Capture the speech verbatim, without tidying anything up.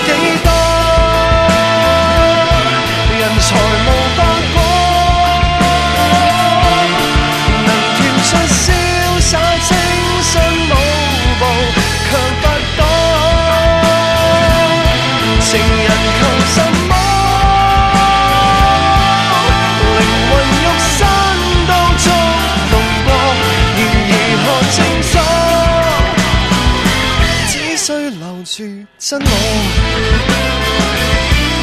幾多，人才無法講，能跳出瀟灑清新舞步，卻不多。情人求什麼？靈魂肉身都觸動過，然而看清楚，只需留住真我。